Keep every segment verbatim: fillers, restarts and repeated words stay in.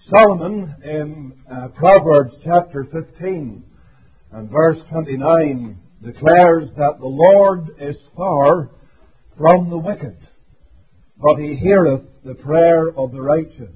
Solomon in uh, Proverbs chapter fifteen and verse twenty-nine declares that the Lord is far from the wicked, but he heareth the prayer of the righteous.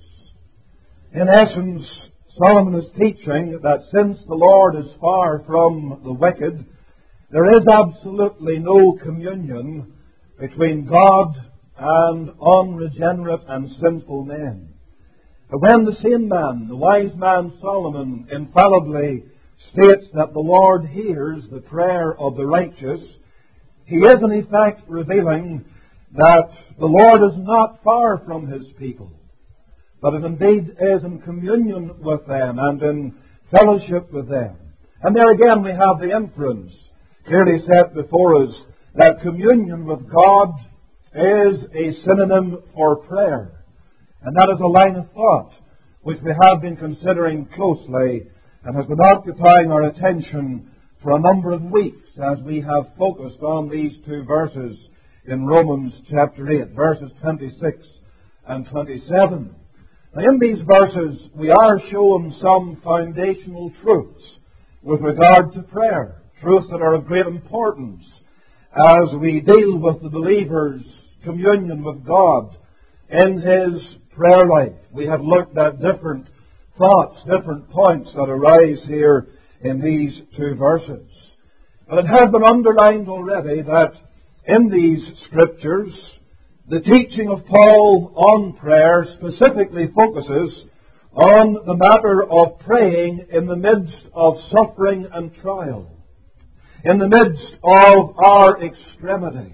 In essence, Solomon is teaching that since the Lord is far from the wicked, there is absolutely no communion between God and unregenerate and sinful men. But when the same man, the wise man Solomon, infallibly states that the Lord hears the prayer of the righteous, he is in effect revealing that the Lord is not far from His people, but it indeed is in communion with them and in fellowship with them. And there again we have the inference clearly set before us that communion with God is a synonym for prayer. And that is a line of thought which we have been considering closely and has been occupying our attention for a number of weeks as we have focused on these two verses in Romans chapter eight, verses twenty-six and twenty-seven. Now in these verses we are shown some foundational truths with regard to prayer, truths that are of great importance as we deal with the believer's communion with God in his prayer life. We have looked at different thoughts, different points that arise here in these two verses. But it has been underlined already that in these scriptures, the teaching of Paul on prayer specifically focuses on the matter of praying in the midst of suffering and trial, in the midst of our extremities.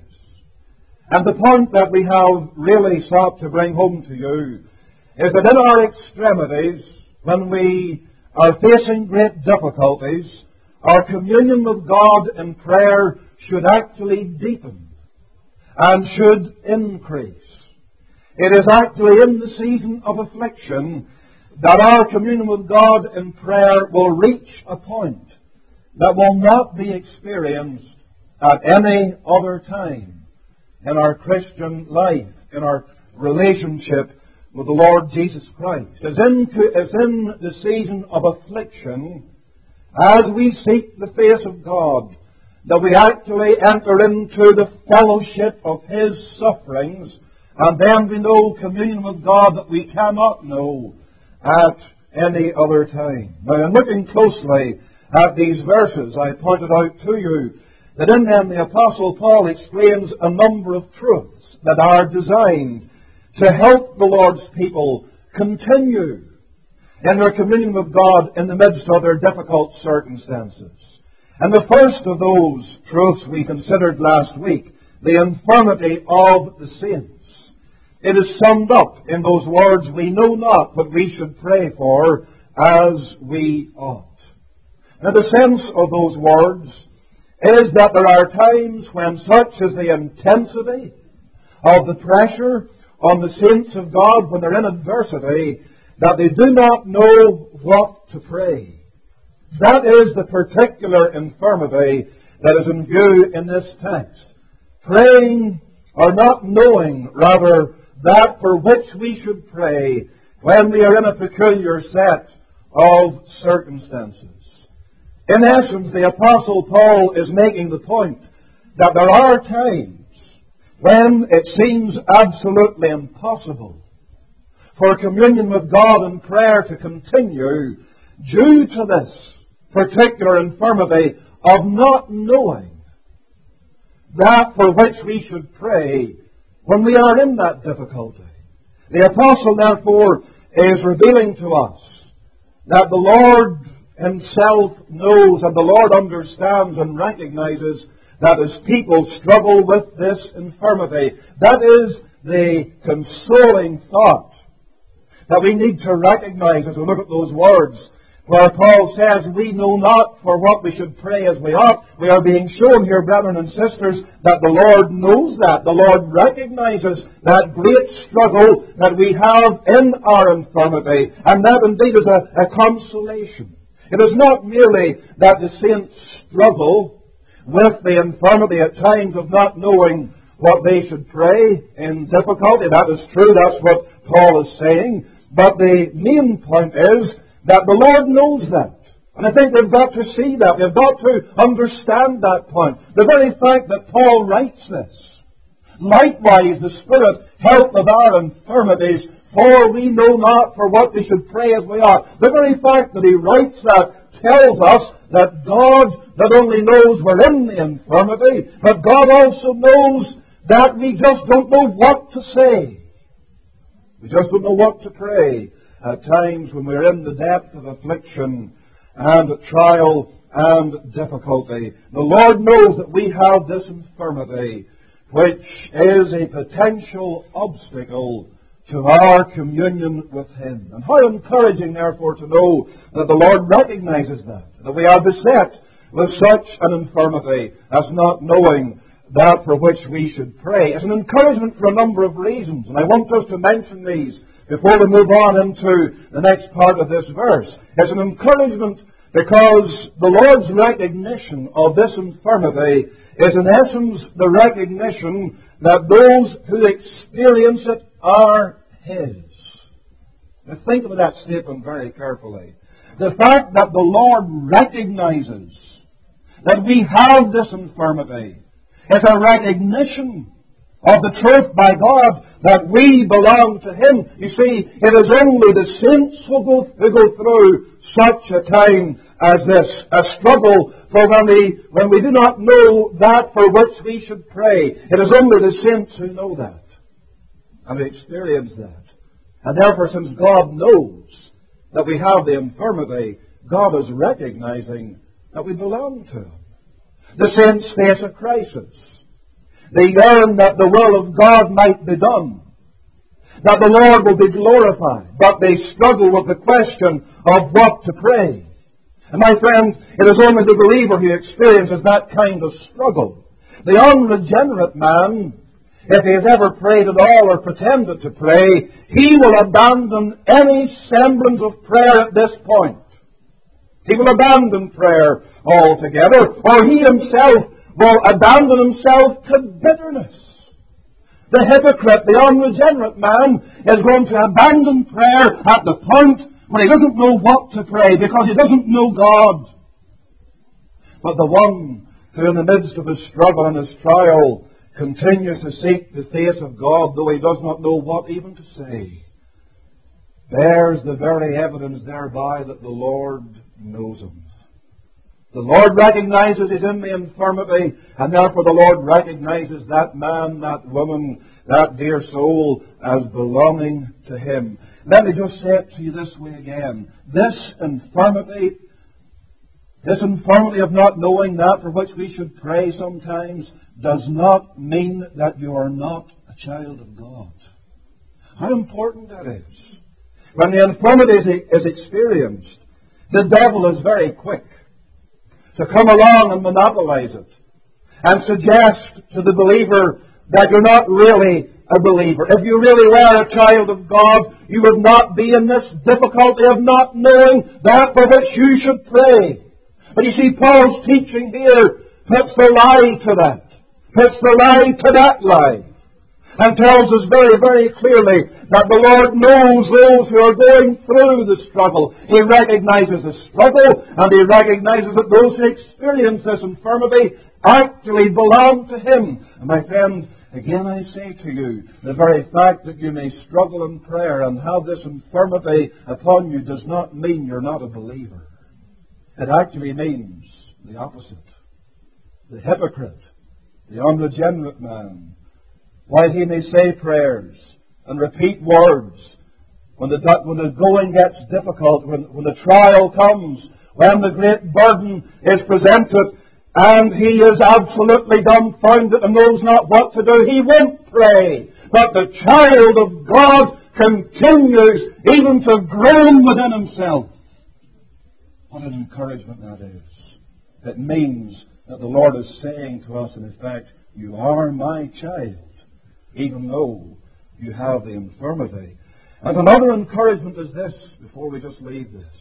And the point that we have really sought to bring home to you is that in our extremities, when we are facing great difficulties, our communion with God in prayer should actually deepen and should increase. It is actually in the season of affliction that our communion with God in prayer will reach a point that will not be experienced at any other time in our Christian life, in our relationship with the Lord Jesus Christ. As in, as in the season of affliction, as we seek the face of God, that we actually enter into the fellowship of His sufferings, and then we know communion with God that we cannot know at any other time. Now, in looking closely at these verses, I pointed out to you that in them the Apostle Paul explains a number of truths that are designed to help the Lord's people continue in their communion with God in the midst of their difficult circumstances. And the first of those truths we considered last week, the infirmity of the saints. It is summed up in those words, we know not what we should pray for as we ought. Now the sense of those words is that there are times when such is the intensity of the pressure on the saints of God when they're in adversity that they do not know what to pray. That is the particular infirmity that is in view in this text. Praying or not knowing, rather, that for which we should pray when we are in a peculiar set of circumstances. In essence, the Apostle Paul is making the point that there are times when it seems absolutely impossible for communion with God and prayer to continue due to this particular infirmity of not knowing that for which we should pray when we are in that difficulty. The Apostle, therefore, is revealing to us that the Lord Himself knows and the Lord understands and recognizes that His people struggle with this infirmity. That is the consoling thought that we need to recognize as we look at those words where Paul says, we know not for what we should pray as we ought. We are being shown here, brethren and sisters, that the Lord knows that. The Lord recognizes that great struggle that we have in our infirmity. And that indeed is a, a consolation. It is not merely that the saints struggle with the infirmity at times of not knowing what they should pray in difficulty. That is true. That's what Paul is saying. But the main point is that the Lord knows that. And I think we've got to see that. We've got to understand that point. The very fact that Paul writes this. Likewise, the Spirit help of our infirmities, for we know not for what we should pray as we ought. The very fact that he writes that tells us that God not only knows we're in the infirmity, but God also knows that we just don't know what to say. We just don't know what to pray at times when we're in the depth of affliction and trial and difficulty. The Lord knows that we have this infirmity, which is a potential obstacle to our communion with Him. And how encouraging, therefore, to know that the Lord recognizes that, that we are beset with such an infirmity as not knowing that for which we should pray. It's an encouragement for a number of reasons, and I want us to mention these before we move on into the next part of this verse. It's an encouragement because the Lord's recognition of this infirmity is in essence the recognition that those who experience it are His. Now think of that statement very carefully. The fact that the Lord recognizes that we have this infirmity is a recognition of the truth by God that we belong to Him. You see, it is only the saints who go, who go through such a time as this, a struggle for when we, when we do not know that for which we should pray. It is only the saints who know that and who experience that. And therefore, since God knows that we have the infirmity, God is recognizing that we belong to Him. The saints face a crisis. They yearn that the will of God might be done, that the Lord will be glorified, but they struggle with the question of what to pray. And my friend, it is only the believer who experiences that kind of struggle. The unregenerate man, if he has ever prayed at all or pretended to pray, he will abandon any semblance of prayer at this point. He will abandon prayer altogether, or he himself will abandon himself to bitterness. The hypocrite, the unregenerate man, is going to abandon prayer at the point when he doesn't know what to pray because he doesn't know God. But the one who in the midst of his struggle and his trial continues to seek the face of God, though he does not know what even to say, bears the very evidence thereby that the Lord knows him. The Lord recognizes he's in the infirmity, and therefore the Lord recognizes that man, that woman, that dear soul as belonging to Him. Let me just say it to you this way again. This infirmity, this infirmity of not knowing that for which we should pray sometimes, does not mean that you are not a child of God. How important that is. When the infirmity is experienced, the devil is very quick to come along and monopolize it and suggest to the believer that you're not really a believer. If you really were a child of God, you would not be in this difficulty of not knowing that for which you should pray. But you see, Paul's teaching here puts the lie to that, puts the lie to that lie, and tells us very, very clearly that the Lord knows those who are going through the struggle. He recognizes the struggle, and He recognizes that those who experience this infirmity actually belong to Him. And my friend, again I say to you, the very fact that you may struggle in prayer and have this infirmity upon you does not mean you're not a believer. It actually means the opposite. The hypocrite, the unregenerate man, while he may say prayers and repeat words, when the, when the going gets difficult, when, when the trial comes, when the great burden is presented, and he is absolutely dumbfounded and knows not what to do, he won't pray. But the child of God continues even to groan within himself. What an encouragement that is. It means that the Lord is saying to us, in effect, you are my child, even though you have the infirmity. And another encouragement is this, before we just leave this.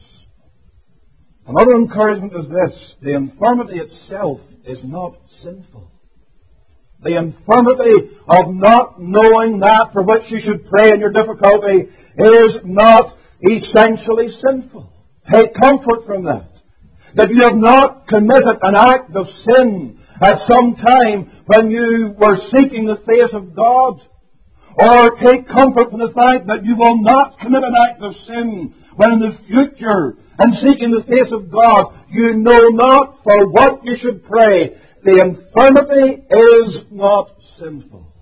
Another encouragement is this. The infirmity itself is not sinful. The infirmity of not knowing that for which you should pray in your difficulty is not essentially sinful. Take comfort from that. That you have not committed an act of sin at some time when you were seeking the face of God. Or take comfort from the fact that you will not commit an act of sin when in the future, and seeking the face of God, you know not for what you should pray. The infirmity is not sinful.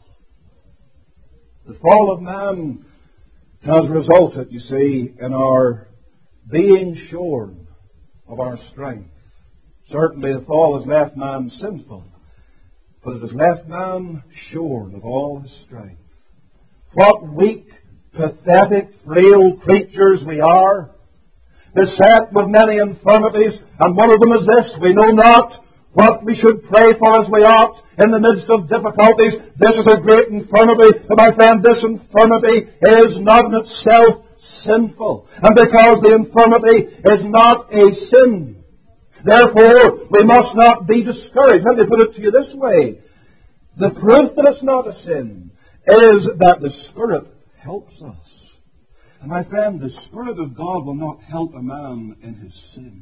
The fall of man has resulted, you see, in our being shorn of our strength. Certainly the fall has left man sinful, but it has left man shorn of all his strength. What weak, pathetic, frail creatures we are, beset with many infirmities, and one of them is this: we know not what we should pray for as we ought in the midst of difficulties. This is a great infirmity, and my friend, this infirmity is not in itself sinful. And because the infirmity is not a sin, therefore we must not be discouraged. Let me put it to you this way. The proof that it's not a sin is that the Spirit helps us. And my friend, the Spirit of God will not help a man in his sin.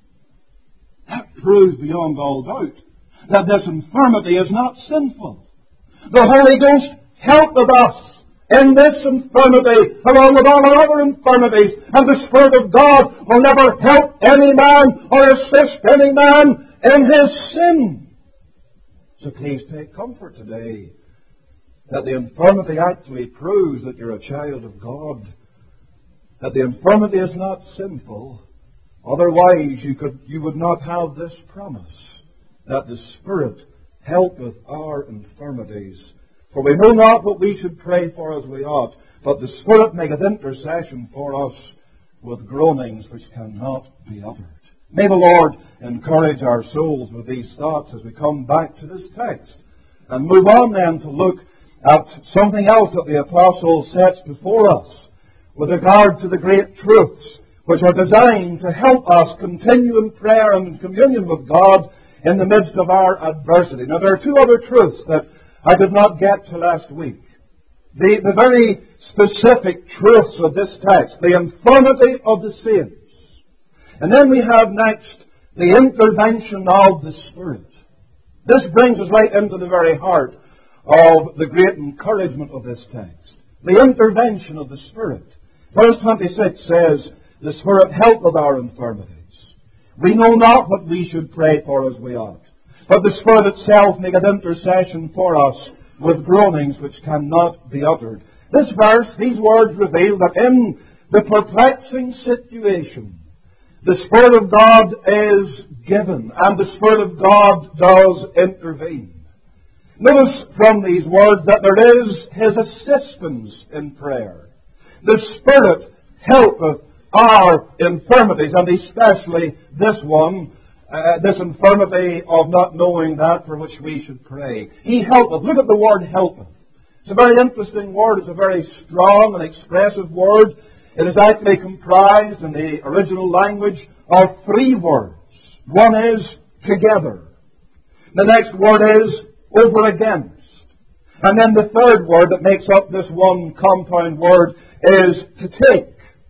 That proves beyond all doubt that this infirmity is not sinful. The Holy Ghost helpeth us in this infirmity, along with all our other infirmities, and the Spirit of God will never help any man or assist any man in his sin. So please take comfort today that the infirmity actually proves that you're a child of God, that the infirmity is not sinful. Otherwise, you could, you would not have this promise, that the Spirit helpeth our infirmities. For we know not what we should pray for as we ought, but the Spirit maketh intercession for us with groanings which cannot be uttered. May the Lord encourage our souls with these thoughts as we come back to this text, and move on then to look at something else that the Apostle sets before us with regard to the great truths which are designed to help us continue in prayer and in communion with God in the midst of our adversity. Now, there are two other truths that I did not get to last week. The, the very specific truths of this text, the infirmity of the saints. And then we have next the intervention of the Spirit. This brings us right into the very heart of the great encouragement of this text. The intervention of the Spirit. Verse twenty-six says, the Spirit helpeth our infirmities. We know not what we should pray for as we ought, but the Spirit itself maketh intercession for us with groanings which cannot be uttered. This verse, these words reveal that in the perplexing situation, the Spirit of God is given, and the Spirit of God does intervene. Notice from these words that there is His assistance in prayer. The Spirit helpeth our infirmities, and especially this one, uh, this infirmity of not knowing that for which we should pray. He helpeth. Look at the word helpeth. It's a very interesting word. It's a very strong and expressive word. It is actually comprised in the original language of three words. One is together. The next word is over against. And then the third word that makes up this one compound word is to take.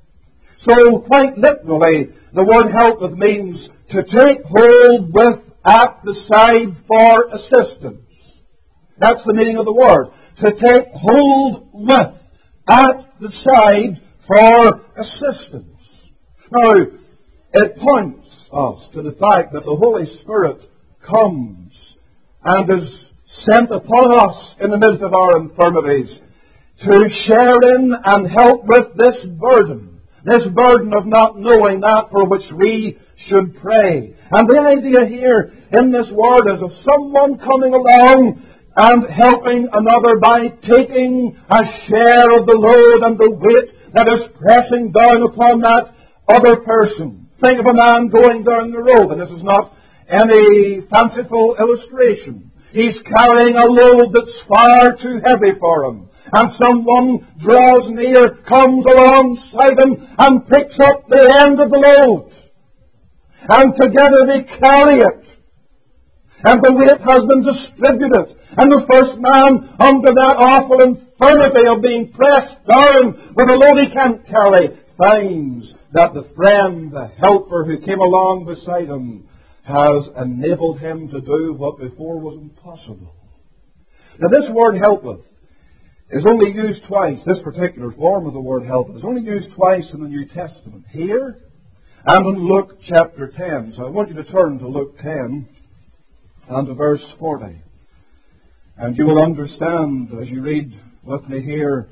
So quite literally, the word helpeth means to take hold with at the side for assistance. That's the meaning of the word. To take hold with at the side for assistance. Now, it points us to the fact that the Holy Spirit comes and is sent upon us in the midst of our infirmities to share in and help with this burden. This burden of not knowing that for which we should pray. And the idea here in this word is of someone coming along and helping another by taking a share of the load and the weight that is pressing down upon that other person. Think of a man going down the road, and this is not any fanciful illustration. He's carrying a load that's far too heavy for him. And someone draws near, comes alongside him, and picks up the end of the load. And together they carry it. And the weight has been distributed. And the first man under that awful infirmity of being pressed down with a load he can't carry finds that the friend, the helper who came along beside him has enabled him to do what before was impossible. Now this word helpeth is only used twice. This particular form of the word helpeth is only used twice in the New Testament. Here and in Luke chapter ten. So I want you to turn to Luke ten and to verse forty. And you will understand as you read with me here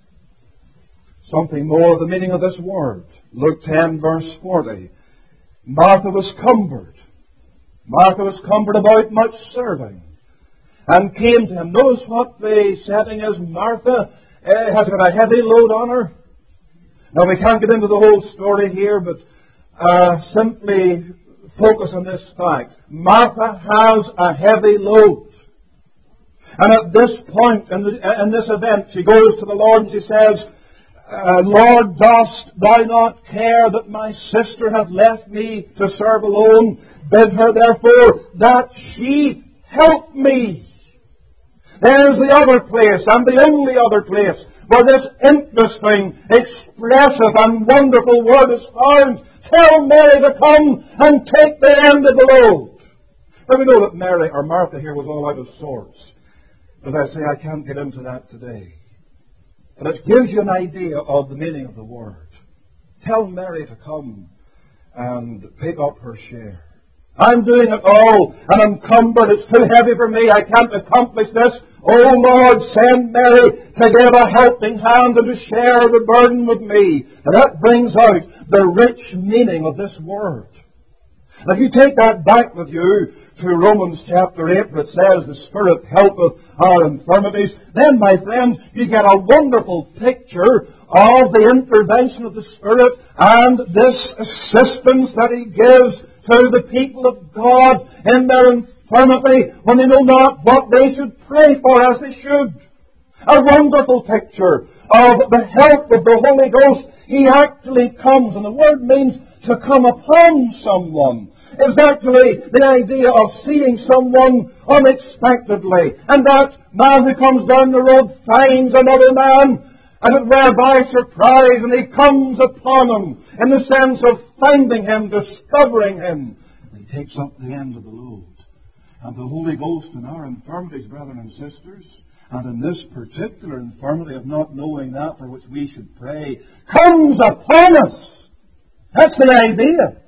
something more of the meaning of this word. Luke ten verse forty. Martha was cumbered. Martha was cumbered about much serving, and came to him. Notice what the setting is. Martha uh, has got a heavy load on her. Now we can't get into the whole story here, but uh, simply focus on this fact. Martha has a heavy load. And at this point in, the, in this event, she goes to the Lord and she says, uh, Lord, dost thou not care that my sister hath left me to serve alone? Bid her therefore that she help me. There's the other place, and the only other place, where this interesting, expressive, and wonderful word is found. Tell Mary to come and take the end of the load. Now we know that Mary, or Martha here, was all out of sorts. As I say, I can't get into that today. But it gives you an idea of the meaning of the word. Tell Mary to come and pick up her share. I'm doing it all, and I'm cumbered. It's too heavy for me. I can't accomplish this. Oh Lord, send Mary to give a helping hand and to share the burden with me. And that brings out the rich meaning of this word. Now, if you take that back with you to Romans chapter eight, where it says, the Spirit helpeth our infirmities, then, my friend, you get a wonderful picture of the intervention of the Spirit and this assistance that He gives to the people of God in their infirmity when they know not what they should pray for as they should. A wonderful picture of the help of the Holy Ghost. He actually comes, and the word means to come upon someone. It's actually the idea of seeing someone unexpectedly. And that man who comes down the road finds another man, and it were by surprise, and he comes upon him in the sense of finding him, discovering him. And he takes up the end of the load. And the Holy Ghost in our infirmities, brethren and sisters, and in this particular infirmity of not knowing that for which we should pray, comes upon us. That's the idea.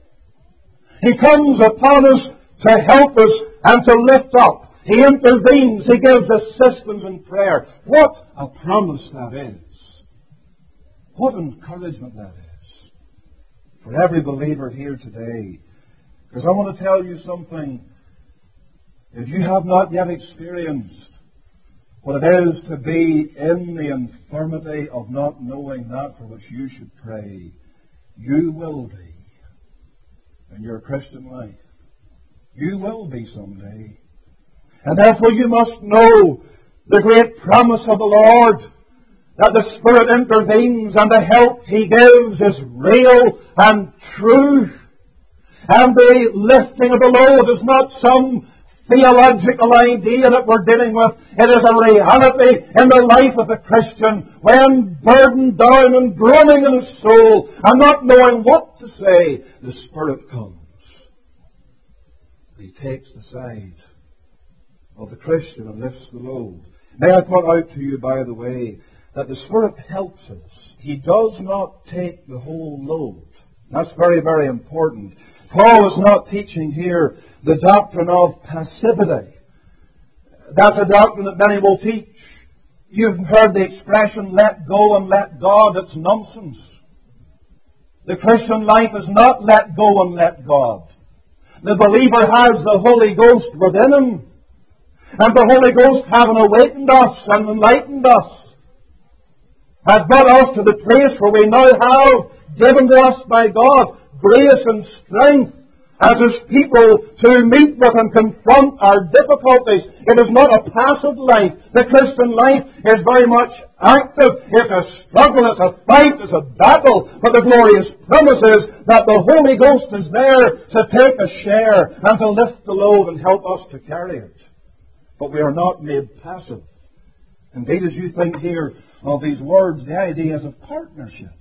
He comes upon us to help us and to lift up. He intervenes. He gives assistance in prayer. What a promise that is. What encouragement that is for every believer here today. Because I want to tell you something. If you have not yet experienced what it is to be in the infirmity of not knowing that for which you should pray, you will be in your Christian life. You will be someday. And therefore you must know the great promise of the Lord, that the Spirit intervenes and the help He gives is real and true. And the lifting of the load is not some theological idea that we're dealing with. It is a reality in the life of the Christian when burdened down and groaning in his soul and not knowing what to say, the Spirit comes. He takes the side of the Christian and lifts the load. May I point out to you, by the way, that the Spirit helps us. He does not take the whole load. That's very, very important. Paul is not teaching here the doctrine of passivity. That's a doctrine that many will teach. You've heard the expression, let go and let God. It's nonsense. The Christian life is not let go and let God. The believer has the Holy Ghost within him. And the Holy Ghost, having awakened us and enlightened us, has brought us to the place where we now have, given to us by God, grace and strength as His people to meet with and confront our difficulties. It is not a passive life. The Christian life is very much active. It's a struggle, it's a fight, it's a battle. But the glorious promise is that the Holy Ghost is there to take a share and to lift the load and help us to carry it. But we are not made passive. Indeed, as you think here of these words, the idea is of partnership.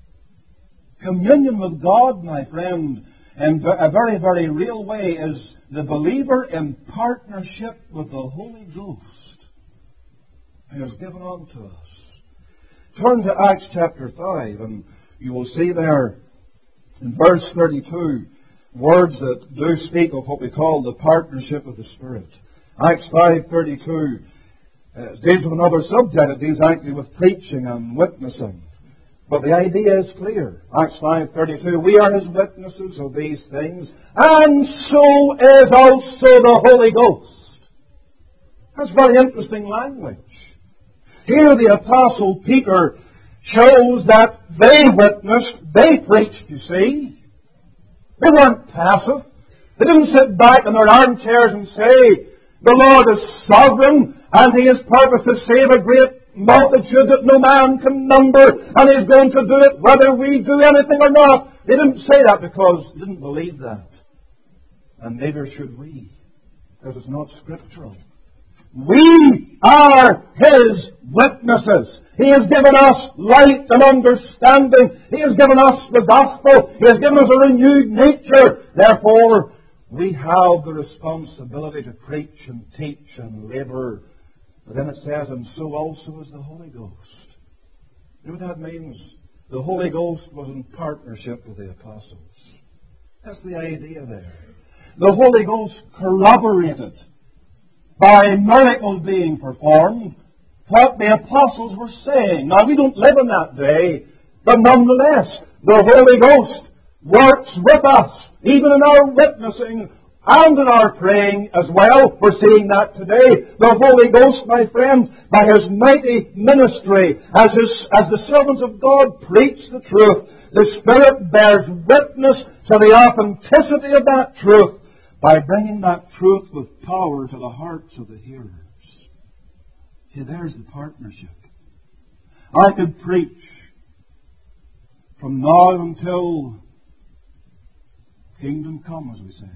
Communion with God, my friend, in a very, very real way, is the believer in partnership with the Holy Ghost who has given unto us. Turn to Acts chapter five, and you will see there in verse thirty-two words that do speak of what we call the partnership of the Spirit. Acts five thirty-two uh, deals with another subject. It deals actually with preaching and witnessing. But the idea is clear. Acts five thirty-two, we are His witnesses of these things, and so is also the Holy Ghost. That's very interesting language. Here the Apostle Peter shows that they witnessed, they preached, you see. They weren't passive. They didn't sit back in their armchairs and say, the Lord is sovereign, and He has purposed to save a great multitude that no man can number, and He's going to do it whether we do anything or not. They didn't say that because they didn't believe that. And neither should we, because it's not scriptural. We are His witnesses. He has given us light and understanding. He has given us the gospel. He has given us a renewed nature. Therefore, we have the responsibility to preach and teach and labor. But then it says, and so also is the Holy Ghost. You know what that means? The Holy Ghost was in partnership with the apostles. That's the idea there. The Holy Ghost corroborated by miracles being performed what the apostles were saying. Now, we don't live in that day, but nonetheless, the Holy Ghost works with us, even in our witnessing and in our praying as well. We're seeing that today. The Holy Ghost, my friend, by His mighty ministry, as, his, as the servants of God preach the truth, the Spirit bears witness to the authenticity of that truth by bringing that truth with power to the hearts of the hearers. See, there's the partnership. I could preach from now until kingdom come, as we say,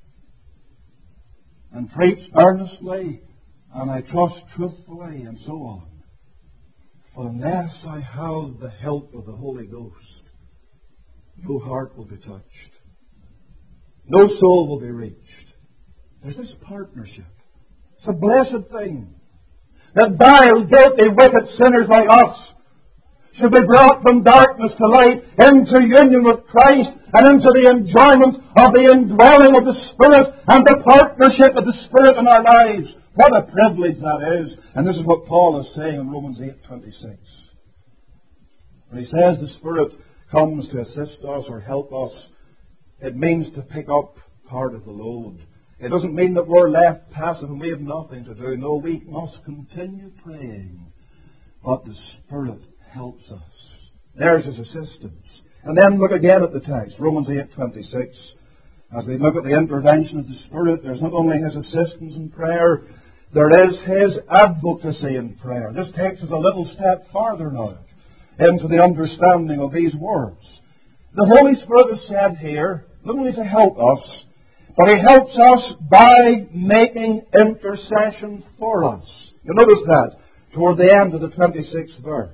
and preach earnestly, and I trust truthfully, and so on. But unless I have the help of the Holy Ghost, no heart will be touched. No soul will be reached. There's this partnership. It's a blessed thing that vile, guilty, wicked sinners like us should be brought from darkness to light into union with Christ and into the enjoyment of the indwelling of the Spirit and the partnership of the Spirit in our lives. What a privilege that is. And this is what Paul is saying in Romans eight twenty-six. When he says the Spirit comes to assist us or help us, it means to pick up part of the load. It doesn't mean that we're left passive and we have nothing to do. No, we must continue praying. But the Spirit helps us. There's His assistance. And then look again at the text, Romans eight twenty-six. As we look at the intervention of the Spirit, there's not only His assistance in prayer, there is His advocacy in prayer. This takes us a little step farther now into the understanding of these words. The Holy Spirit is said here not only to help us, but He helps us by making intercession for us. You notice that toward the end of the twenty-sixth verse.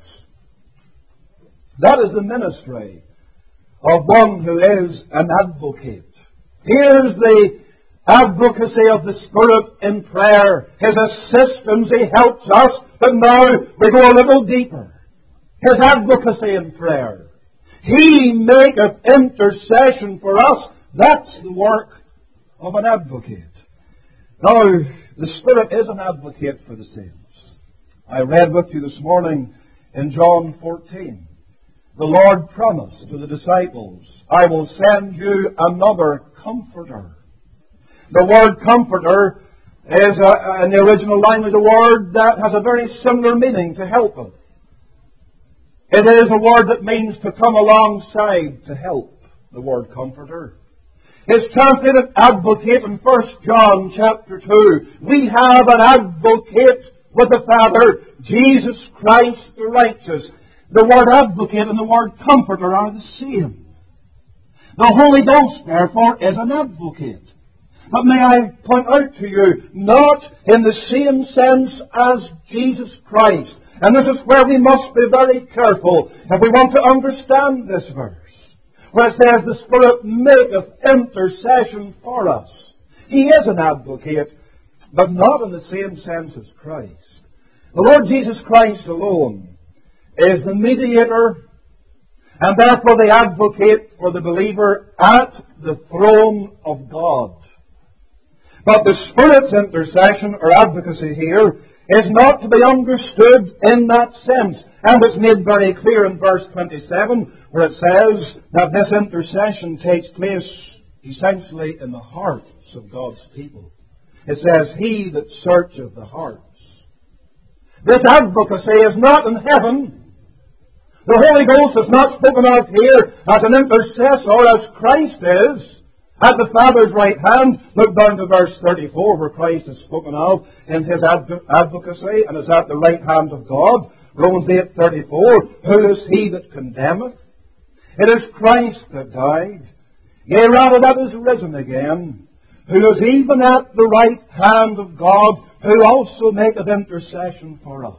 That is the ministry of one who is an advocate. Here's the advocacy of the Spirit in prayer. His assistance, He helps us, but now we go a little deeper. His advocacy in prayer. He maketh intercession for us. That's the work of an advocate. Now, the Spirit is an advocate for the saints. I read with you this morning in John fourteen. The Lord promised to the disciples, I will send you another Comforter. The word Comforter is, a, in the original language, a word that has a very similar meaning to helper. It is a word that means to come alongside to help, the word Comforter. It's translated advocate in First John chapter two. We have an advocate with the Father, Jesus Christ the righteous. The word advocate and the word comforter are the same. The Holy Ghost, therefore, is an advocate. But may I point out to you, not in the same sense as Jesus Christ. And this is where we must be very careful if we want to understand this verse. Where it says, the Spirit maketh intercession for us. He is an advocate, but not in the same sense as Christ. The Lord Jesus Christ alone is the mediator and therefore the advocate for the believer at the throne of God. But the Spirit's intercession or advocacy here is not to be understood in that sense. And it's made very clear in verse twenty-seven, where it says that this intercession takes place essentially in the hearts of God's people. It says, He that searcheth the hearts. This advocacy is not in heaven. The Holy Ghost is not spoken of here as an intercessor as Christ is at the Father's right hand. Look down to verse thirty-four, where Christ is spoken of in His adv- advocacy and is at the right hand of God. Romans eight thirty-four, who is he that condemneth? It is Christ that died, yea, rather that is risen again, who is even at the right hand of God, who also maketh intercession for us.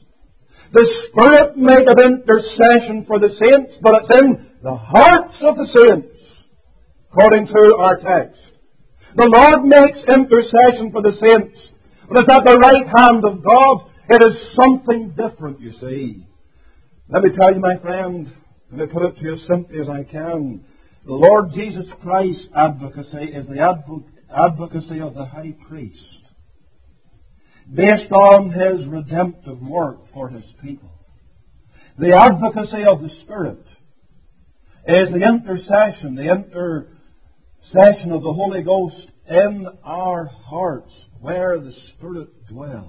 The Spirit maketh intercession for the saints, but it's in the hearts of the saints, according to our text. The Lord makes intercession for the saints, but it's at the right hand of God. It is something different, you see. Let me tell you, my friend, let me put it to you as simply as I can. The Lord Jesus Christ's advocacy is the advo- advocacy of the high priest, based on His redemptive work for His people. The advocacy of the Spirit is the intercession, the intercession of the Holy Ghost in our hearts, where the Spirit dwells.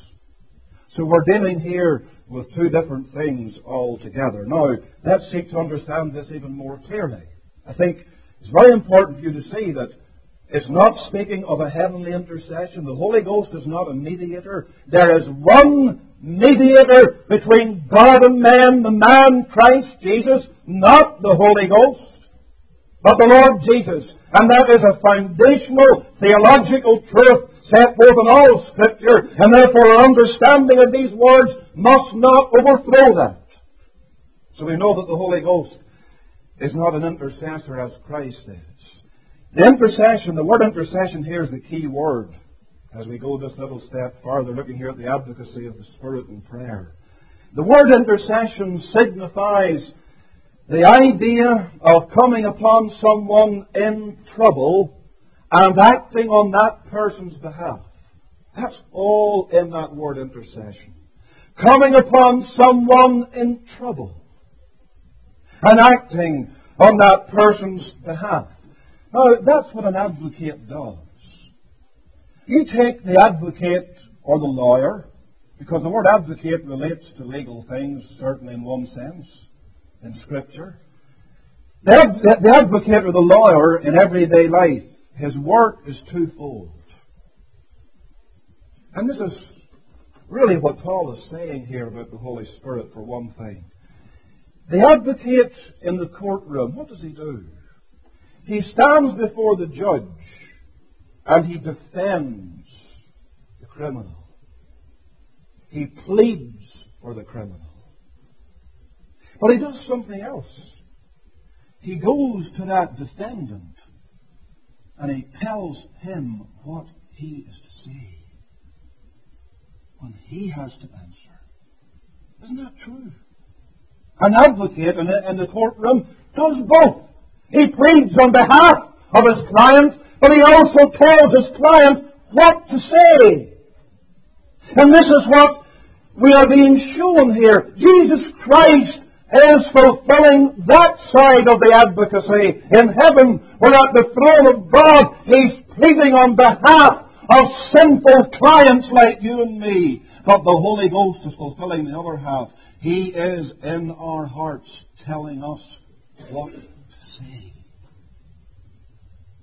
So we're dealing here with two different things altogether. Now, let's seek to understand this even more clearly. I think it's very important for you to see that it's not speaking of a heavenly intercession. The Holy Ghost is not a mediator. There is one mediator between God and man, the man Christ Jesus, not the Holy Ghost, but the Lord Jesus. And that is a foundational theological truth set forth in all Scripture, and therefore our understanding of these words must not overthrow that. So we know that the Holy Ghost is not an intercessor as Christ is. The intercession, the word intercession here is the key word as we go this little step farther, looking here at the advocacy of the Spirit in prayer. The word intercession signifies the idea of coming upon someone in trouble and acting on that person's behalf. That's all in that word intercession. Coming upon someone in trouble and acting on that person's behalf. Now, that's what an advocate does. You take the advocate or the lawyer, because the word advocate relates to legal things, certainly in one sense, in Scripture. The, ad- the advocate or the lawyer in everyday life, his work is twofold. And this is really what Paul is saying here about the Holy Spirit, for one thing. The advocate in the courtroom, what does he do? He stands before the judge and he defends the criminal. He pleads for the criminal. But he does something else. He goes to that defendant and he tells him what he is to say when he has to answer. Isn't that true? An advocate in the, in the courtroom does both. He pleads on behalf of his client, but he also tells his client what to say. And this is what we are being shown here. Jesus Christ is fulfilling that side of the advocacy in heaven, where at the throne of God He's pleading on behalf of sinful clients like you and me. But the Holy Ghost is fulfilling the other half. He is in our hearts telling us what to say.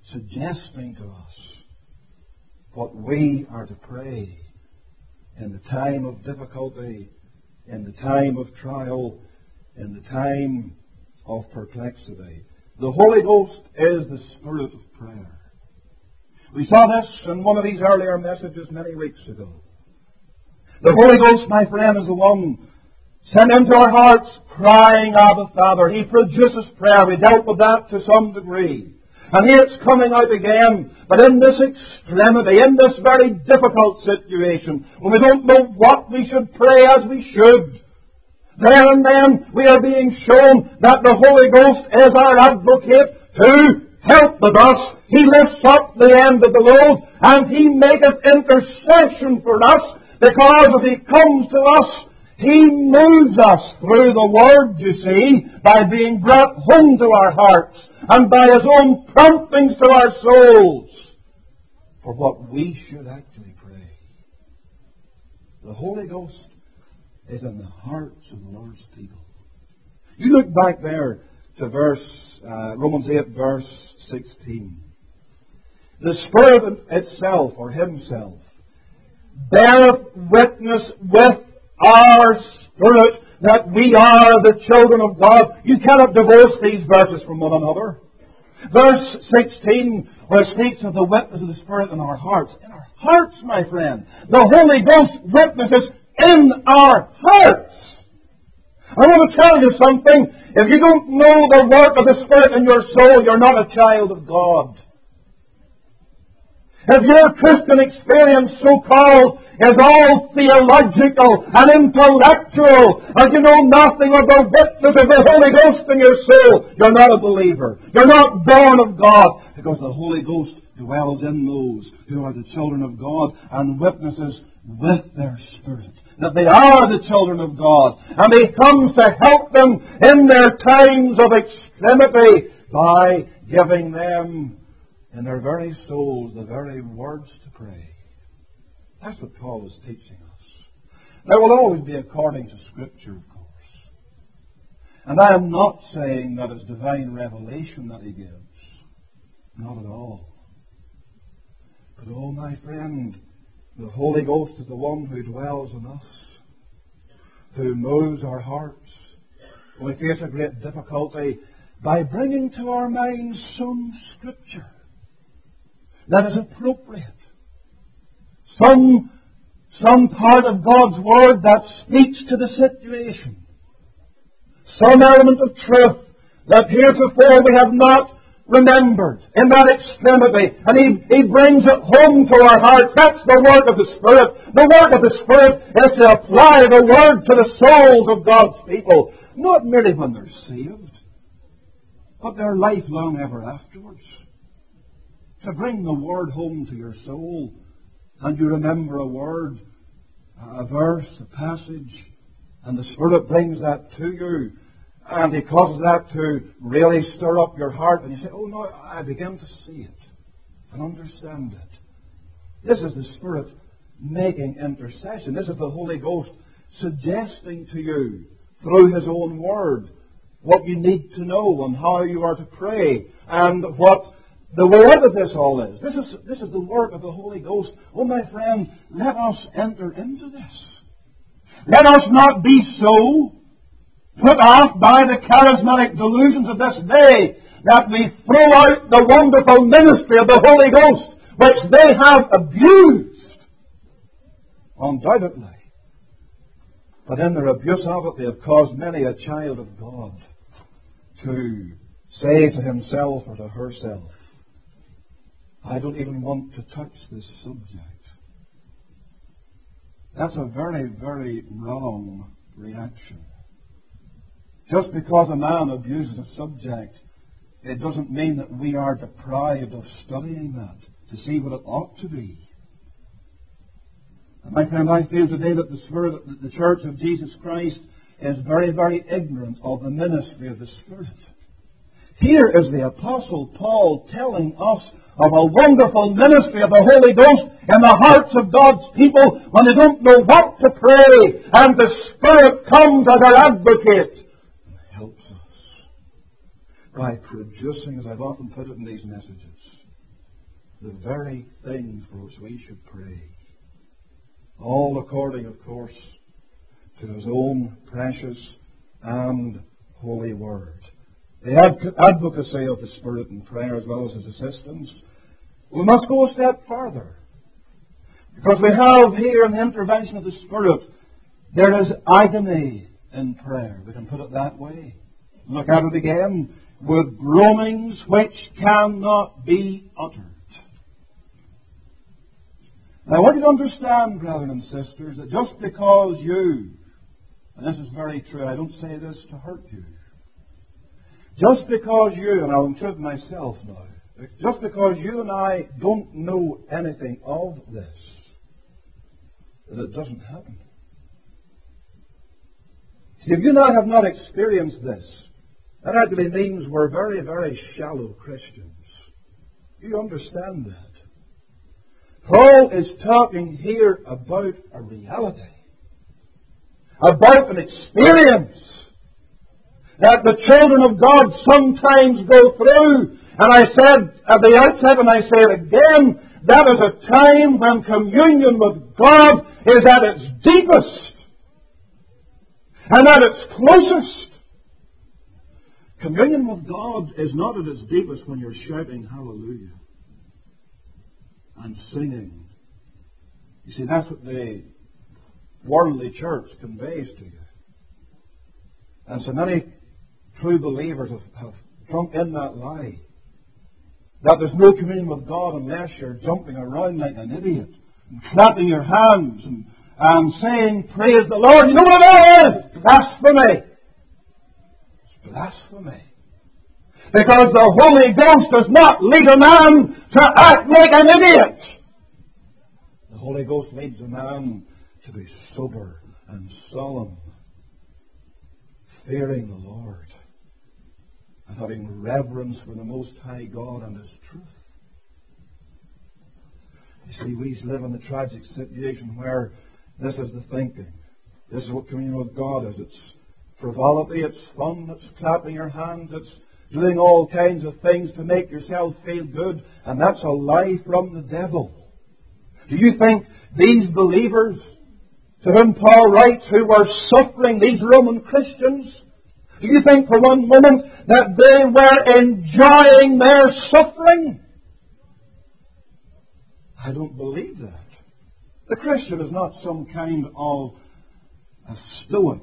suggesting to us what we are to pray in the time of difficulty, in the time of trial, in the time of perplexity. The Holy Ghost is the Spirit of prayer. We saw this in one of these earlier messages many weeks ago. The Holy Ghost, my friend, is the one sent into our hearts crying, Abba, Father. He produces prayer. We dealt with that to some degree. And here it's coming out again. But in this extremity, in this very difficult situation, when we don't know what we should pray as we should, there and then we are being shown that the Holy Ghost is our advocate to help with us. He lifts up the end of the load and He maketh intercession for us, because as He comes to us, He moves us through the Word, you see, by being brought home to our hearts and by His own promptings to our souls for what we should actually pray. The Holy Ghost is in the hearts of the Lord's people. You look back there to verse uh, Romans eight, verse sixteen. The Spirit itself, or Himself, beareth witness with our spirit that we are the children of God. You cannot divorce these verses from one another. Verse sixteen, where it speaks of the witness of the Spirit in our hearts. In our hearts, my friend. The Holy Ghost witnesses in our hearts. I want to tell you something. If you don't know the work of the Spirit in your soul, you're not a child of God. If your Christian experience, so-called, is all theological and intellectual, and you know nothing of the witness of the Holy Ghost in your soul, you're not a believer. You're not born of God, because the Holy Ghost dwells in those who are the children of God and witnesses with their spirit that they are the children of God. And He comes to help them in their times of extremity by giving them in their very souls the very words to pray. That's what Paul is teaching us. There will always be according to Scripture, of course. And I am not saying that it's divine revelation that He gives. Not at all. But oh, my friend, the Holy Ghost is the one who dwells in us, who moves our hearts when we face a great difficulty by bringing to our minds some Scripture that is appropriate. Some, some part of God's Word that speaks to the situation. Some element of truth that heretofore we have not remembered in that extremity. And he, he brings it home to our hearts. That's the work of the Spirit. The work of the Spirit is to apply the Word to the souls of God's people. Not merely when they're saved, but their lifelong ever afterwards. To bring the Word home to your soul, and you remember a word, a verse, a passage, and the Spirit brings that to you, and He causes that to really stir up your heart, and you say, oh no, I begin to see it and understand it. This is the Spirit making intercession. This is the Holy Ghost suggesting to you through His own Word what you need to know and how you are to pray and what the word of this all is. This is this is the work of the Holy Ghost. Oh, my friend, let us enter into this. Let us not be so put off by the charismatic delusions of this day that we throw out the wonderful ministry of the Holy Ghost, which they have abused. Undoubtedly. But in their abuse of it, they have caused many a child of God to say to himself or to herself, I don't even want to touch this subject. That's a very, very wrong reaction. Just because a man abuses a subject, it doesn't mean that we are deprived of studying that to see what it ought to be. And my friend, I feel today that the Spirit, the Church of Jesus Christ is very, very ignorant of the ministry of the Spirit. Here is the Apostle Paul telling us of a wonderful ministry of the Holy Ghost in the hearts of God's people when they don't know what to pray, and the Spirit comes as our advocate and helps us by producing, as I've often put it in these messages, the very thing for which we should pray. All according, of course, to His own precious and holy Word. The ad- advocacy of the Spirit in prayer as well as His assistance. We must go a step further. Because we have here in the intervention of the Spirit, there is agony in prayer. We can put it that way. Look at it again. With groanings which cannot be uttered. Now I want you to understand, brethren and sisters, that just because you, and this is very true, I don't say this to hurt you, just because you, and I'll include myself now, just because you and I don't know anything of this, that it doesn't happen. See, if you and I have not experienced this, that actually means we're very, very shallow Christians. You understand that? Paul is talking here about a reality, about an experience that the children of God sometimes go through. And I said at the outset, and I say it again, that is a time when communion with God is at its deepest and at its closest. Communion with God is not at its deepest when you're shouting hallelujah and singing. You see, that's what the worldly church conveys to you. And so many true believers have, have drunk in that lie. That there's no communion with God unless you're jumping around like an idiot and clapping your hands and, and saying, praise the Lord. You know what that is? Blasphemy. It's blasphemy. Because the Holy Ghost does not lead a man to act like an idiot. The Holy Ghost leads a man to be sober and solemn, fearing the Lord, and having reverence for the Most High God and His truth. You see, we live in the tragic situation where this is the thinking. This is what communion with God is. It's frivolity, it's fun, it's clapping your hands, it's doing all kinds of things to make yourself feel good, and that's a lie from the devil. Do you think these believers to whom Paul writes, who were suffering, these Roman Christians, do you think for one moment that they were enjoying their suffering? I don't believe that. The Christian is not some kind of a stoic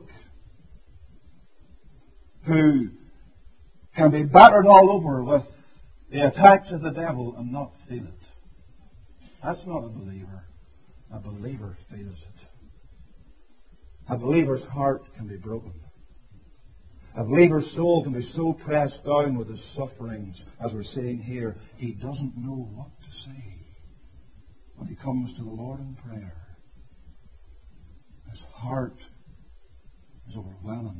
who can be battered all over with the attacks of the devil and not feel it. That's not a believer. A believer feels it. A believer's heart can be broken. A believer's soul can be so pressed down with his sufferings, as we're seeing here, he doesn't know what to say when he comes to the Lord in prayer. His heart is overwhelmed.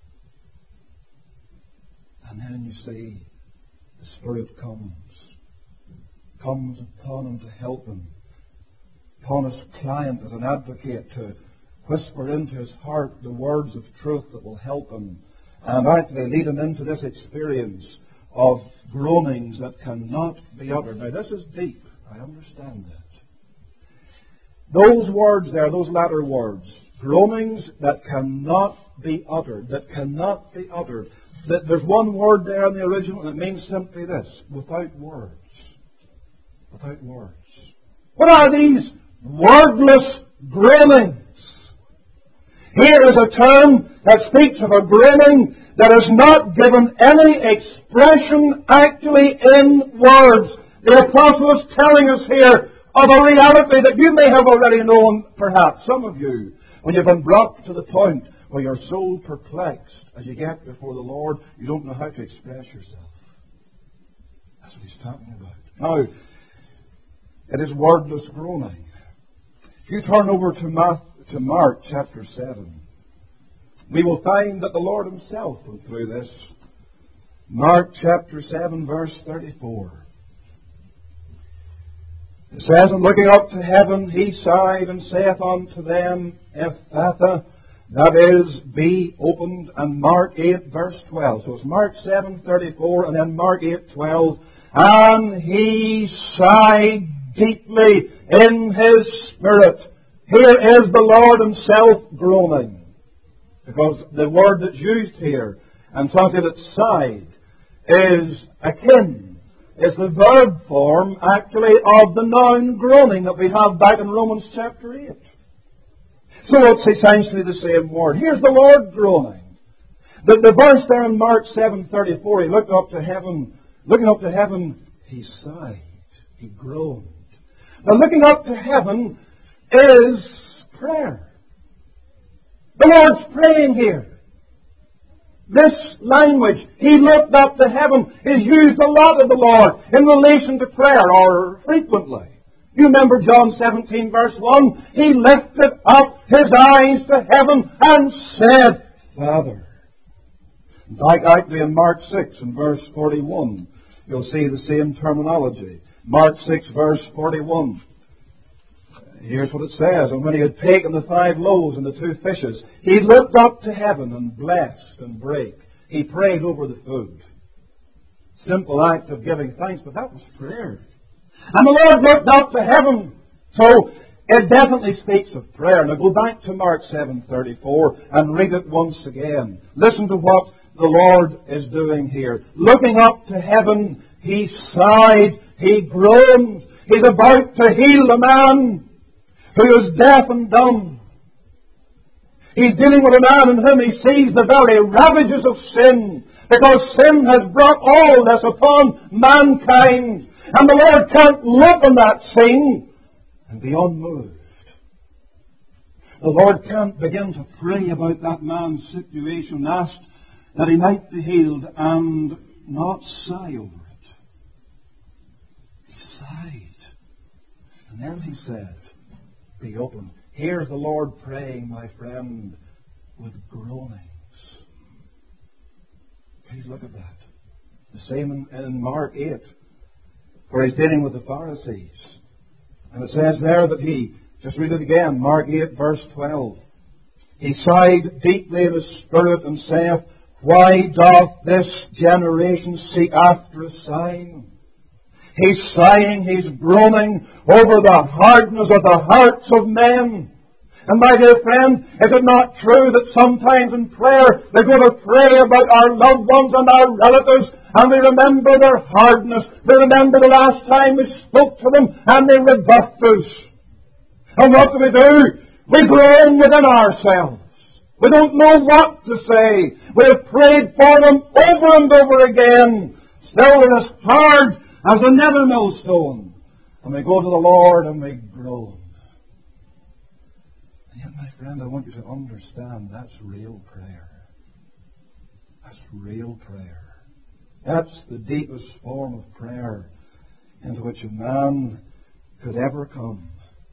And then you see the Spirit comes. Comes upon him to help him. Upon his client as an advocate to whisper into his heart the words of truth that will help him and actually lead him into this experience of groanings that cannot be uttered. Now this is deep. I understand that. Those words there, those latter words, groanings that cannot be uttered, that cannot be uttered. There's one word there in the original and it means simply this, without words. Without words. What are these wordless groanings? Here is a term that speaks of a groaning that is not given any expression actually in words. The Apostle is telling us here of a reality that you may have already known, perhaps, some of you, when you've been brought to the point where you're so perplexed as you get before the Lord, you don't know how to express yourself. That's what he's talking about. Now, it is wordless groaning. If you turn over to Mark, to Mark chapter seven, we will find that the Lord himself went through this. Mark chapter seven, verse thirty-four. It says, and looking up to heaven, he sighed and saith unto them, Ephphatha, that is, be opened. And Mark eight, verse twelve. So it's Mark seven, thirty-four, and then Mark eight, twelve. and he sighed deeply in his spirit. Here is the Lord himself groaning. Because the word that's used here, and translated sighed, is akin. It's the verb form, actually, of the noun groaning that we have back in Romans chapter eight. So it's essentially the same word. Here's the Lord groaning. The, the verse there in Mark seven thirty-four, he looked up to heaven. Looking up to heaven, he sighed. He groaned. Now, looking up to heaven is prayer. The Lord's praying here. This language, he looked up to heaven, is used a lot of the Lord in relation to prayer, or frequently. You remember John seventeen verse one? He lifted up his eyes to heaven and said, Father. Like actually in Mark six and verse forty-one, you'll see the same terminology. Mark six verse forty-one. Here's what it says. And when he had taken the five loaves and the two fishes, he looked up to heaven and blessed and brake. He prayed over the food. Simple act of giving thanks, but that was prayer. And the Lord looked up to heaven. So it definitely speaks of prayer. Now go back to Mark seven thirty-four and read it once again. Listen to what the Lord is doing here. Looking up to heaven, he sighed, he groaned. He's about to heal the man who is deaf and dumb. He's dealing with a man in whom he sees the very ravages of sin, because sin has brought all this upon mankind. And the Lord can't look on that scene and be unmoved. The Lord can't begin to pray about that man's situation, ask that he might be healed, and not sigh over it. He sighed. And then he said, be open. Here's the Lord praying, my friend, with groanings. Please look at that. The same in, in Mark eight, where he's dealing with the Pharisees. And it says there that he, just read it again, Mark eight verse twelve. He sighed deeply in his spirit and saith, why doth this generation seek after a sign? He's sighing, he's groaning over the hardness of the hearts of men. And my dear friend, is it not true that sometimes in prayer we're going to pray about our loved ones and our relatives, and we remember their hardness, we remember the last time we spoke to them and they rebuffed us. And what do we do? We groan within ourselves. We don't know what to say. We have prayed for them over and over again. Still they're as hard as a nether millstone. And we go to the Lord and we groan. And yet, my friend, I want you to understand that's real prayer. That's real prayer. That's the deepest form of prayer into which a man could ever come.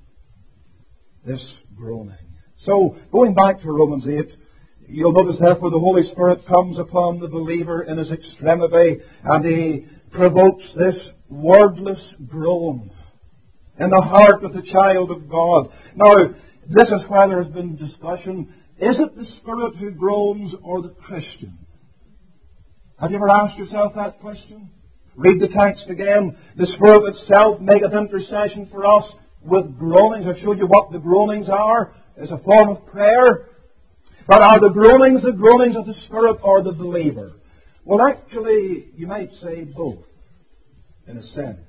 This groaning. So, going back to Romans eight, you'll notice therefore the Holy Spirit comes upon the believer in his extremity, and he provokes this wordless groan in the heart of the child of God. Now, this is why there has been discussion. Is it the Spirit who groans or the Christian? Have you ever asked yourself that question? Read the text again. The Spirit itself maketh intercession for us with groanings. I've showed you what the groanings are. It's a form of prayer. But are the groanings the groanings of the Spirit or the believer? Well, actually, you might say both, in a sense.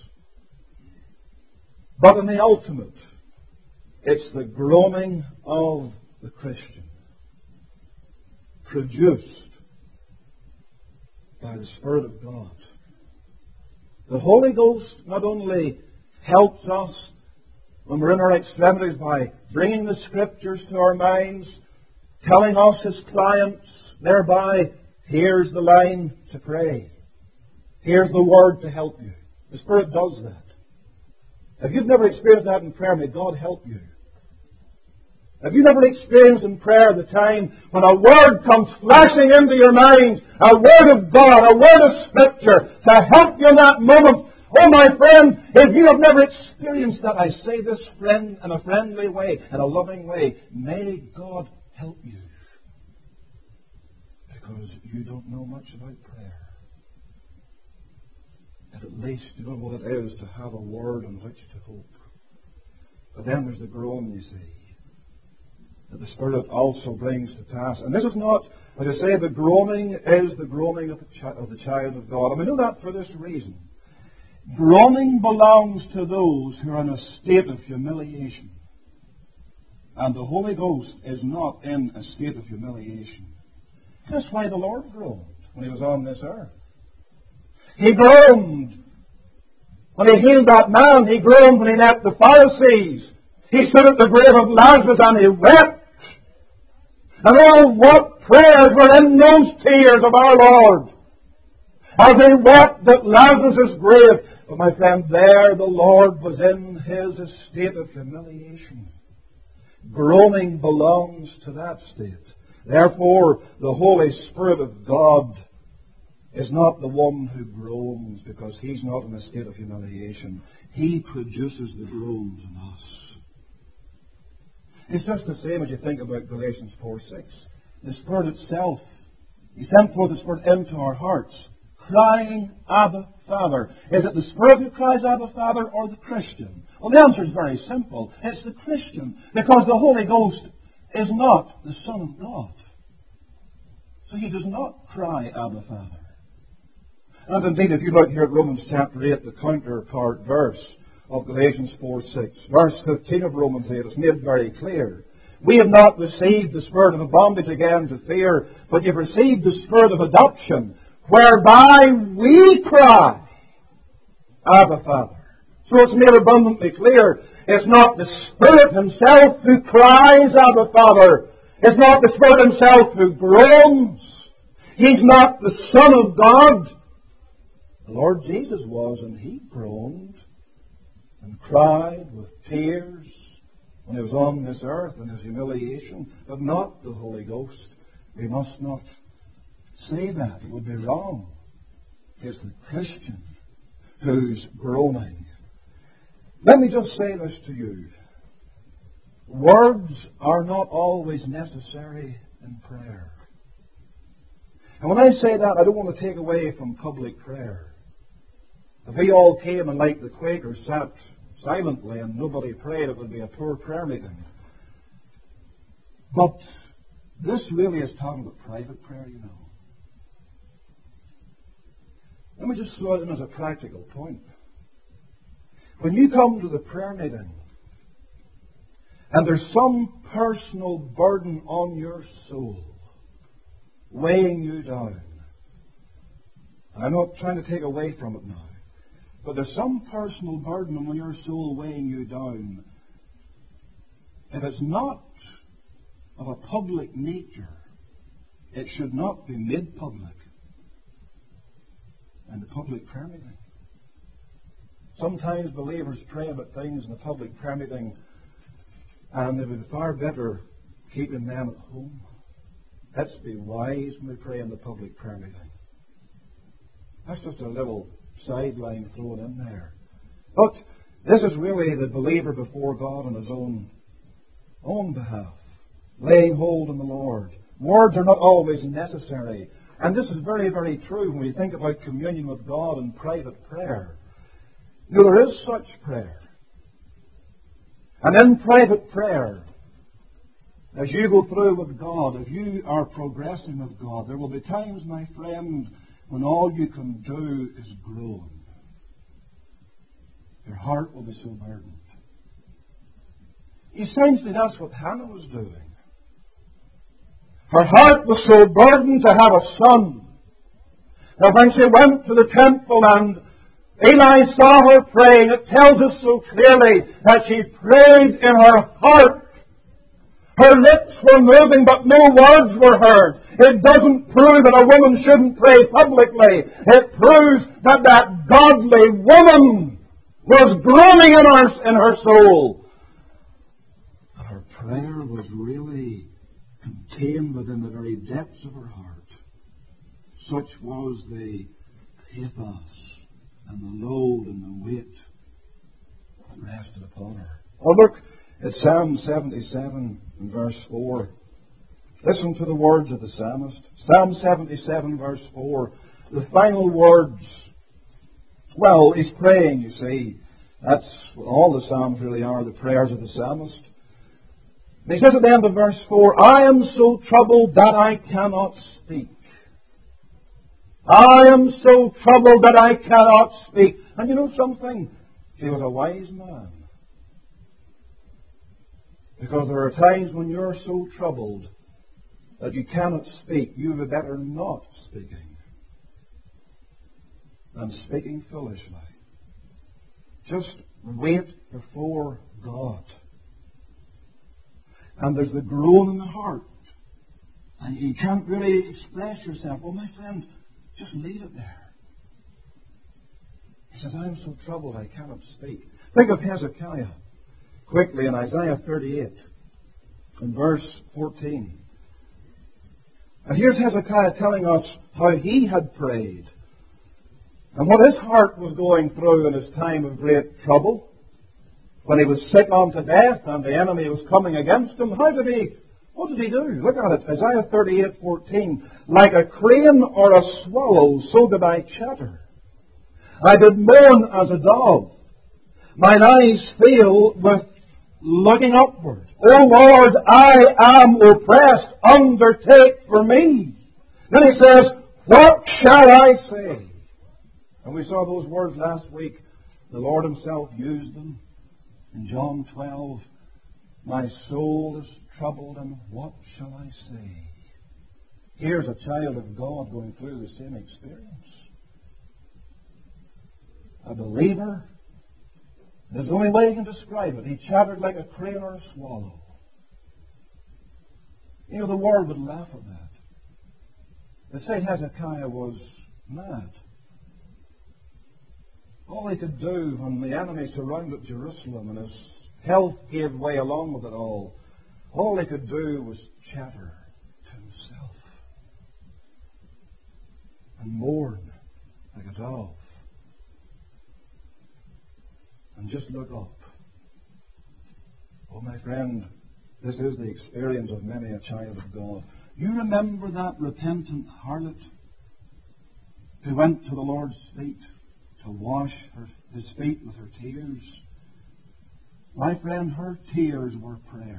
But in the ultimate, it's the groaning of the Christian, produced by the Spirit of God. The Holy Ghost not only helps us when we're in our extremities by bringing the Scriptures to our minds, telling us His clients, thereby, here's the line to pray. Here's the Word to help you. The Spirit does that. If you've never experienced that in prayer, may God help you. Have you never experienced in prayer the time when a word comes flashing into your mind, a word of God, a word of Scripture, to help you in that moment? Oh, my friend, if you have never experienced that, I say this friend in a friendly way, in a loving way, may God help you. Because you don't know much about prayer. If it at least, you know what it is to have a word on which to hope. But then there's the groan, you see, that the Spirit also brings to pass. And this is not, as I say, the groaning is the groaning of the, chi- of the child of God. And we know that for this reason. Groaning belongs to those who are in a state of humiliation. And the Holy Ghost is not in a state of humiliation. That's why the Lord groaned when He was on this earth. He groaned when He healed that man. He groaned when He met the Pharisees. He stood at the grave of Lazarus and He wept. And oh, what prayers were in those tears of our Lord as He wept at Lazarus' grave. But my friend, there the Lord was in His estate of humiliation. Groaning belongs to that state. Therefore, the Holy Spirit of God is not the one who groans, because He's not in a state of humiliation. He produces the groans in us. It's just the same as you think about Galatians four six. The Spirit itself, He sent forth the Spirit into our hearts, crying, Abba, Father. Is it the Spirit who cries, Abba, Father, or the Christian? Well, the answer is very simple. It's the Christian, because the Holy Ghost is not the Son of God. So He does not cry, Abba, Father. And indeed, if you look here at Romans chapter eight, the counterpart verse of Galatians four six, verse fifteen of Romans eight, it's made very clear. We have not received the spirit of bondage again to fear, but you've received the spirit of adoption, whereby we cry, Abba, Father. So it's made abundantly clear. It's not the Spirit Himself who cries, Abba, Father. It's not the Spirit Himself who groans. He's not the Son of God. The Lord Jesus was, and He groaned and cried with tears when He was on this earth in His humiliation, but not the Holy Ghost. We must not say that. It would be wrong. It's the Christian who's groaning. Let me just say this to you. Words are not always necessary in prayer. And when I say that, I don't want to take away from public prayer. If we all came and, like the Quakers, sat silently and nobody prayed, it would be a poor prayer meeting. But this really is talking about private prayer, you know. Let me just throw it in as a practical point. When you come to the prayer meeting and there's some personal burden on your soul weighing you down, I'm not trying to take away from it now, but there's some personal burden on your soul weighing you down. If it's not of a public nature, it should not be made public in the public prayer meeting. Sometimes believers pray about things in the public prayer meeting, and it would be far better keeping them at home. Let's be wise when we pray in the public prayer meeting. That's just a little sideline thrown in there. But this is really the believer before God on his own, own behalf, laying hold on the Lord. Words are not always necessary. And this is very, very true when we think about communion with God and private prayer. You know, there is such prayer. And in private prayer, as you go through with God, if you are progressing with God, there will be times, my friend, when all you can do is groan. Your heart will be so burdened. Essentially, that's what Hannah was doing. Her heart was so burdened to have a son that when she went to the temple and Eli saw her praying, it tells us so clearly that she prayed in her heart. Her lips were moving, but no words were heard. It doesn't prove that a woman shouldn't pray publicly. It proves that that godly woman was groaning in her, in her soul. Her prayer was really contained within the very depths of her heart. Such was the pathos and the load and the weight that rested upon her. Oh, look at Psalm seventy-seven and verse four. Listen to the words of the psalmist. Psalm seventy-seven verse four. The final words Well, he's praying, you see. That's what all the Psalms really are, the prayers of the psalmist. And he says at the end of verse four, I am so troubled that I cannot speak. I am so troubled that I cannot speak. And you know something? He was a wise man. Because there are times when you're so troubled that you cannot speak. You had better not speaking than speaking foolishly. Just wait before God. And there's the groan in the heart. And you can't really express yourself. Well, my friend, just leave it there. He says, I'm so troubled I cannot speak. Think of Hezekiah quickly in Isaiah thirty-eight in verse fourteen. And here's Hezekiah telling us how he had prayed and what his heart was going through in his time of great trouble. When he was sick unto death and the enemy was coming against him, how did he, what did he do? Look at it, Isaiah thirty-eight fourteen. Like a crane or a swallow, so did I chatter. I did mourn as a dove. Mine eyes fail with looking upward. O Lord, I am oppressed. Undertake for me. Then he says, what shall I say? And we saw those words last week. The Lord himself used them. In John twelve, my soul is troubled, and what shall I say? Here's a child of God going through the same experience. A believer. There's the only way you can describe it. He chattered like a crane or a swallow. You know, the world would laugh at that. They'd say Hezekiah was mad. All he could do when the enemy surrounded Jerusalem and his health gave way along with it all, all he could do was chatter to himself and mourn like a dove and just look up. Oh, my friend, this is the experience of many a child of God. You remember that repentant harlot who went to the Lord's feet to wash her, his feet with her tears? My friend, her tears were prayers.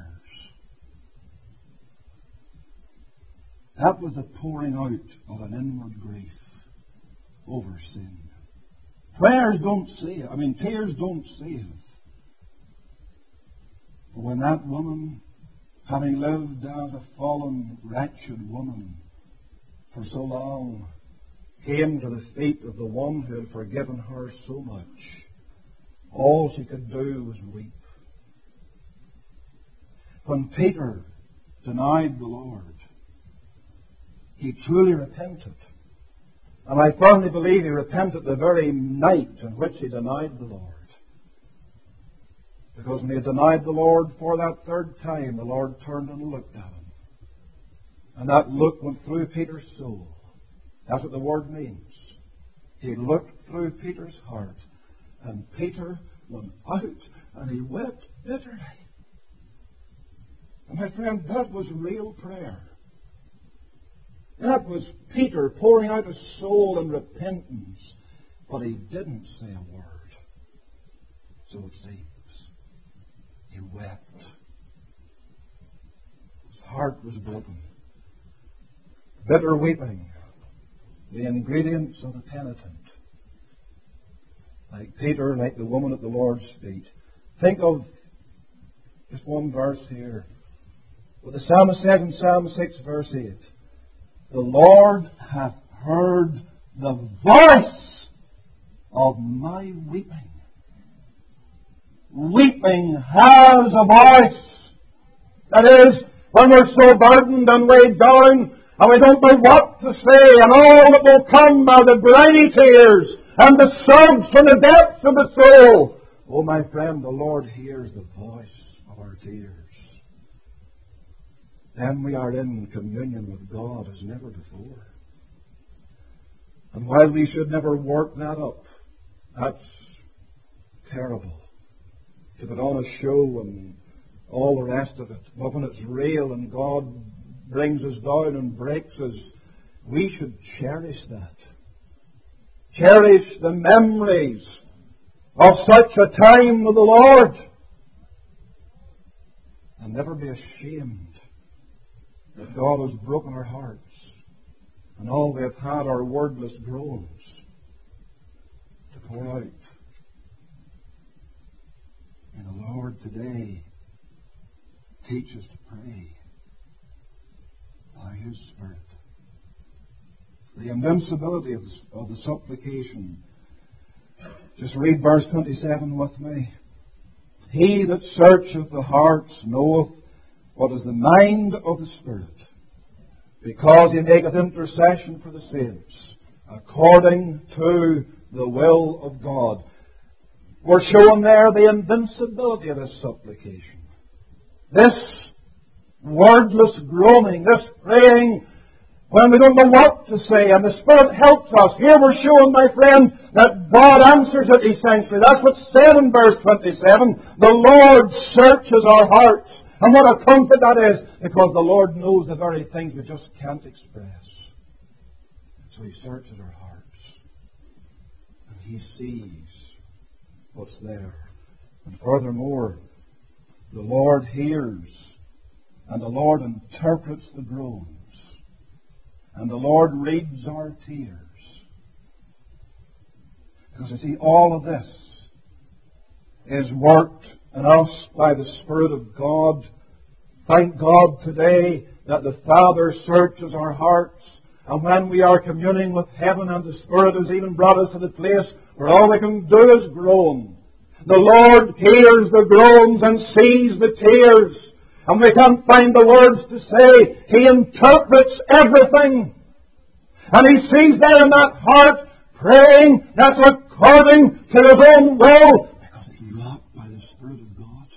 That was the pouring out of an inward grief over sin. Prayers don't save. I mean, tears don't save. But when that woman, having lived as a fallen, wretched woman for so long, came to the feet of the one who had forgiven her so much, all she could do was weep. When Peter denied the Lord, he truly repented. And I firmly believe he repented the very night in which he denied the Lord. Because when he had denied the Lord for that third time, the Lord turned and looked at him. And that look went through Peter's soul. That's what the word means. He looked through Peter's heart. And Peter went out and he wept bitterly. And my friend, that was real prayer. That was Peter pouring out his soul in repentance. But he didn't say a word. So it seems. He wept. His heart was broken. Bitter weeping. The ingredients of the penitent. Like Peter, like the woman at the Lord's feet. Think of just one verse here. What the psalmist says in Psalm six, verse eight. The Lord hath heard the voice of my weeping. Weeping has a voice. That is, when we're so burdened and weighed down, and we don't know what to say, and all that will come are the briny tears, and the sobs from the depths of the soul. Oh, my friend, the Lord hears the voice of our tears. Then we are in communion with God as never before. And while we should never work that up, that's terrible. To put on a show and all the rest of it. But when it's real and God brings us down and breaks us, we should cherish that. cherish the memories of such a time with the Lord, and never be ashamed that God has broken our hearts, and all we have had are wordless groans to pour out. May the Lord today teach us to pray by His Spirit. The invincibility of the, of the supplication. Just read verse twenty-seven with me. He that searcheth the hearts knoweth what is the mind of the Spirit, because He maketh intercession for the saints, according to the will of God. We're showing there the invincibility of this supplication. This wordless groaning, this praying when we don't know what to say, and the Spirit helps us. Here we're showing, my friend, that God answers it essentially. That's what's said in verse twenty-seven. The Lord searches our hearts. And what a comfort that is, because the Lord knows the very things we just can't express. So He searches our hearts. And He sees what's there. And furthermore, the Lord hears, and the Lord interprets the groans. And the Lord reads our tears. Because you see, all of this is worked in us by the Spirit of God. Thank God today that the Father searches our hearts. And when we are communing with heaven, and the Spirit has even brought us to the place where all we can do is groan. The Lord hears the groans and sees the tears. And we can't find the words to say. He interprets everything. And He sees there in that heart praying that's according to His own will. Because it's wrought by the Spirit of God.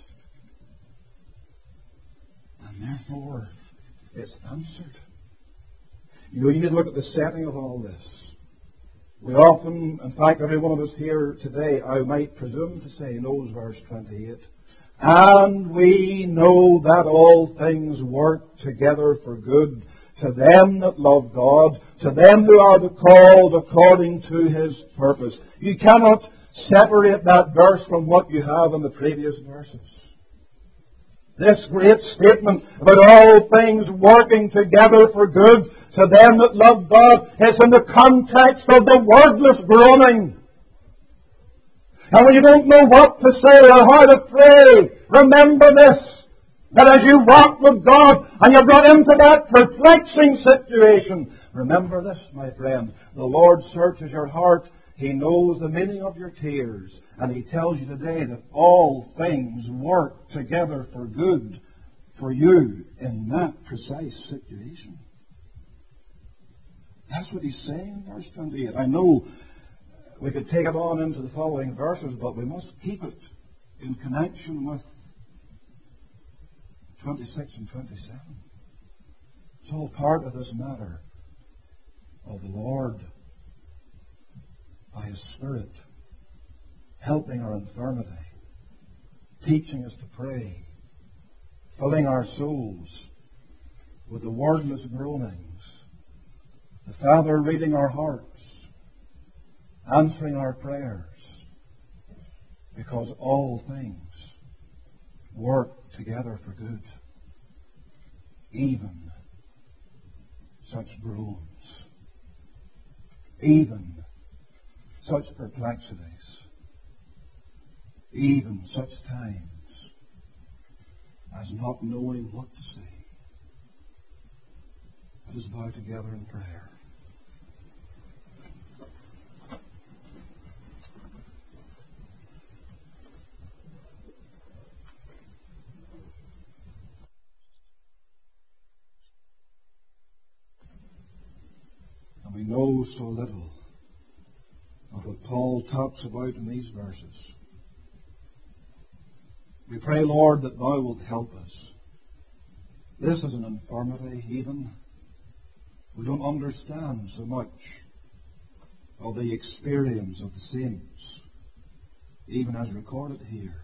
And therefore, it's answered. You know, you need to look at the setting of all this. We often, in fact, every one of us here today, I might presume to say, knows verse twenty-eight. And we know that all things work together for good to them that love God, to them who are the called according to His purpose. You cannot separate that verse from what you have in the previous verses. This great statement about all things working together for good to them that love God is in the context of the wordless groaning. And when you don't know what to say or how to pray, remember this, that as you walk with God and you're brought into that perplexing situation, remember this, my friend, the Lord searches your heart. He knows the meaning of your tears. And He tells you today that all things work together for good for you in that precise situation. That's what He's saying in verse twenty-eight. I know we could take it on into the following verses, but we must keep it in connection with twenty-six and twenty-seven. It's all part of this matter of the Lord by His Spirit helping our infirmity, teaching us to pray, filling our souls with the wordless groanings, the Father reading our hearts, answering our prayers, because all things work together for good, even such groans, even such perplexities, even such times as not knowing what to say. Let us bow together in prayer. And we know so little of what Paul talks about in these verses. We pray, Lord, that Thou wilt help us. This is an infirmity, even. We don't understand so much of the experience of the saints, even as recorded here.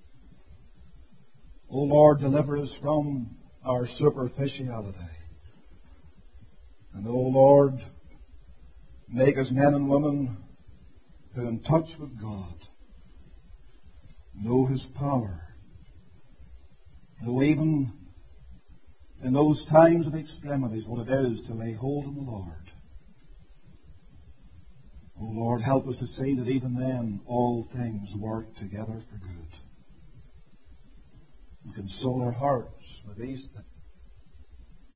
O Lord, deliver us from our superficiality. And O Lord, make us men and women Stay in touch with God. Know His power. Know even in those times of extremities what it is to lay hold on the Lord. Oh Lord, help us to see that even then all things work together for good. And console our hearts with these things.